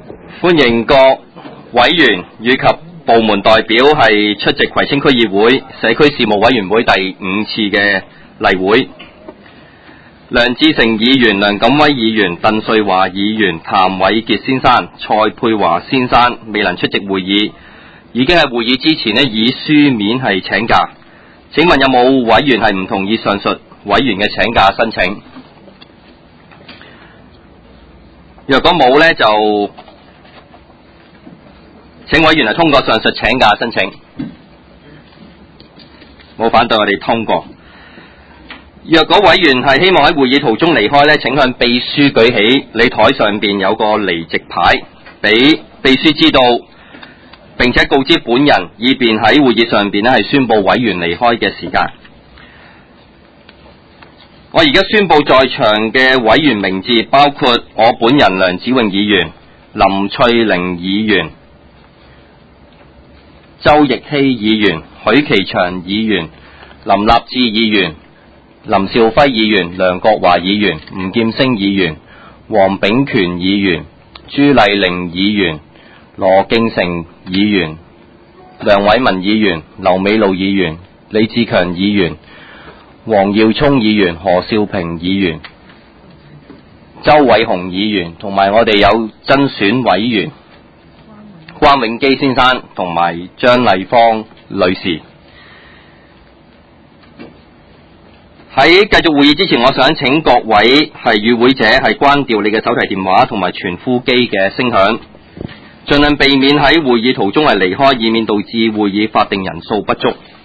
歡迎各委員以及部門代表係出席葵青區議會社區事務委員會第5次嘅例會。梁志成議員、梁錦威議員、鄧瑞華議員、譚偉傑先生、蔡佩華先生未能出席會議，已經喺會議之前以書面係請假。請問有冇委員係唔同意上述委員嘅請假申請？若果冇呢，就請委員係通過上述請假申請。冇反對，我哋通過。若果委員係希望喺會議途中離開呢，請向秘書舉起你台上邊有個離席牌，俾秘書知道，並且告知本人，以便喺會議上邊係宣布委員離開嘅時間。我而家宣布在場嘅委員名字，包括我本人梁子穎議員、林翠玲議員、周奕希議員、許其祥議員、林立志議員、林兆輝議員、梁國華議員、吳劍星議員、黃炳權議員、朱麗玲議員、羅敬成議員、梁偉文議員、劉美露議員、李志強議員、黃耀聰議員、何少平議員、周偉雄議員，同埋我哋有增選委員關永基先生同埋張麗芳女士。喺繼續會議之前，我想請各位係與會者係關掉你嘅手提電話同埋傳呼機嘅聲響，盡量避免喺會議途中係離開，以免導致會議法定人數不足。